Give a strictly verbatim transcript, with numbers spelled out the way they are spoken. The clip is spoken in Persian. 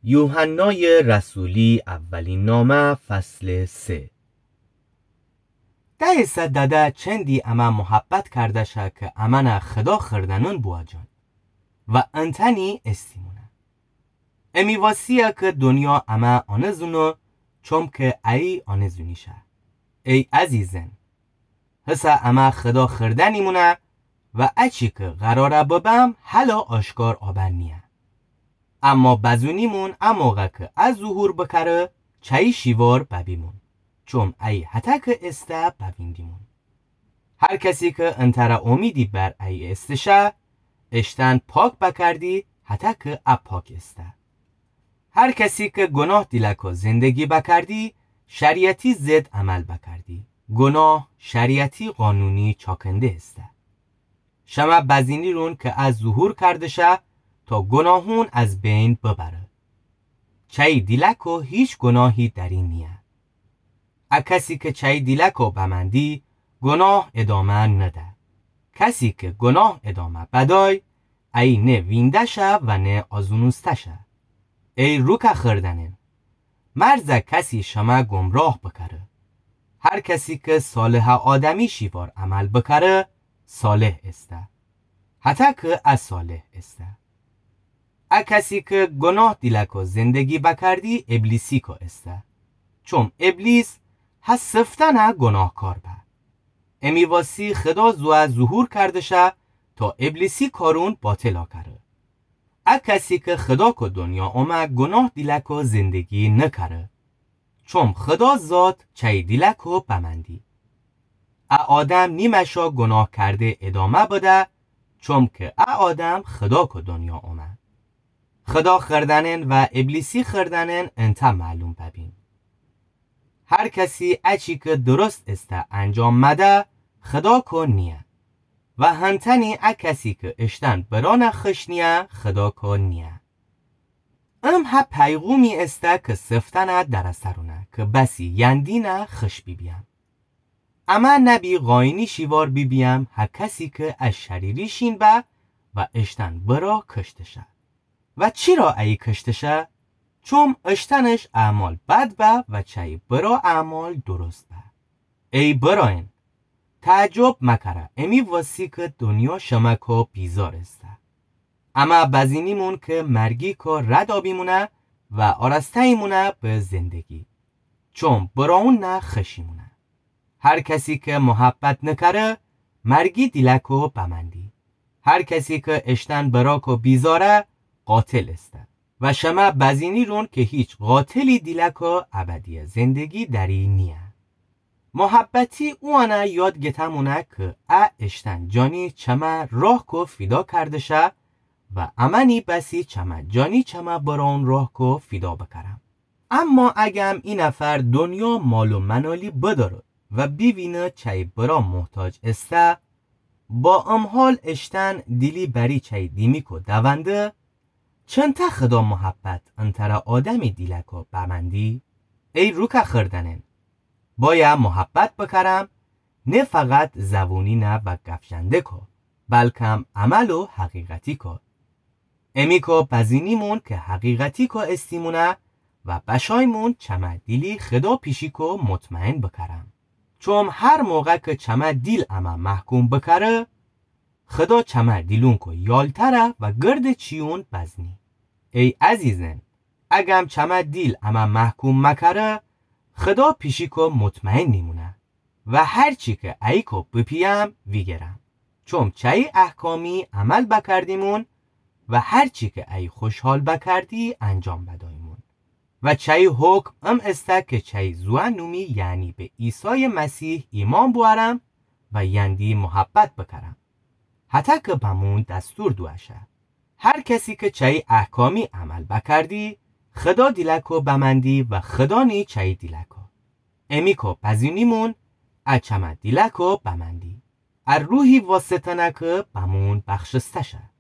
یوحنای رسولی اولین نامه فصل سه. ده سد داده چندی اما محبت کرده شه که امانه خدا خردنون بوا جان و انتنی استیمونه امی واسیه که دنیا اما آنزونو چون که ای آنزونی شه. ای عزیزن حسا اما خدا خردنی مونه و اچی که قراره ببم حالا آشکار آبن نیه. اما بزونیمون اموقع که از ظهور بکره چای شیوار ببیمون چون ای حتی که استه ببیندیمون. هر کسی که انتر امیدی بر ای استشه اشتن پاک بکردی حتی که اب پاک استه. هر کسی که گناه دیلکو زندگی بکردی شریعتی زد عمل بکردی. گناه شریعتی قانونی چاکنده استه. شما بزینی رون که از ظهور کرده شه تا گناهون از بین ببره. چای دیلکو هیچ گناهی در این نیه. ا کسی که چای دیلکو بمندی گناه ادامه نده. کسی که گناه ادامه بدای ای نه وینده شه و نه آزونوسته شه. ای روکه خردنن مرز کسی شما گمراه بکره. هر کسی که صالح آدمی شیوار عمل بکره صالح استه حتی که از صالح استه. ا کسی که گناه دیلکو زندگی بکردی ابلیسی که استه چون ابلیس هست سفتنه گناهکار به. امی واسی خدا زوه ظهور کرده شه تا ابلیسی کارون باطلا کرده. ا کسی که خدا که دنیا اومه گناه دیلکو زندگی نکره چون خدا ذات چای دیلکو بمندی. ا آدم نیمشا گناه کرده ادامه بده چون که ا آدم خدا که دنیا اومه. خدا خردنن و ابلیسی خردنن انتا معلوم ببین. هر کسی اچی که درست استه انجام مده خدا که نیه و هنتنی ا کسی که اشتن بران خش نیه خدا که نیه. ام ها پیغومی استه که سفتنه در سرونه که بسی یندینه خش بی بیم. اما نبی غاینی شیوار بی بیم ها کسی که از شریری شین به و اشتن برا کشتشه. و چرا ای کشتشه؟ چون اشتنش اعمال بد به و چای برا اعمال درست به. ای براین تعجب مکره امی واسی که دنیا شمکو بیزار استه. اما بزینیمون که مرگی که رد آبیمونه و آرستهیمونه به زندگی چون براون نه خشیمونه. هر کسی که محبت نکره مرگی دیلکو بمندی. هر کسی که اشتن براکو بیزاره قاتل استه و شما بزینی رون که هیچ قاتلی دیلکو ابدی زندگی دری نیه. محبتی اوانه یاد گتمونه که ا اشتن جانی چما راه کو فیدا کرده شه و امنی بسی چما جانی چما بران راه کو فیدا بکرم. اما اگم این نفر دنیا مال و منالی بداره و بیوینه چای برا محتاج استه با امحال اشتن دیلی بری چای دیمی کو دونده چند تا خدا محبت انتر آدمی دیلکو بمندی؟ ای روکه خردنن باید محبت بکرم نه فقط زبونی نه و گفشنده کو بلکم عمل و حقیقتی کو. امی کو بزینیمون که حقیقتی کو استیمونه و بشایمون چمه دیلی خدا پیشی کو مطمئن بکرم چون هر موقع که چمه دیل اما محکوم بکره خدا چمه دیلون کو یالتره و گرد چیون بزنی. ای عزیزن اگم چمه دیل اما محکوم مکره خدا پیشی کو مطمئن نیمونه و هر چی که ای کو بپیم ویگرم چون چای احکامی عمل بکردیمون و هر چی که ای خوشحال بکردی انجام بدایمون و چای حکم ام استه که چای زوان نومی یعنی به عیسی مسیح ایمان بوارم و یندی محبت بکرم حتی که بمون دستور دوشه. هر کسی که چای احکامی عمل بکردی خدا دیلکو بمندی و خدا نی چای دیلکو. امی کو پزینیمون اچمه دیلکو بمندی. ار روحی واسطه نکه بمون بخشسته شه.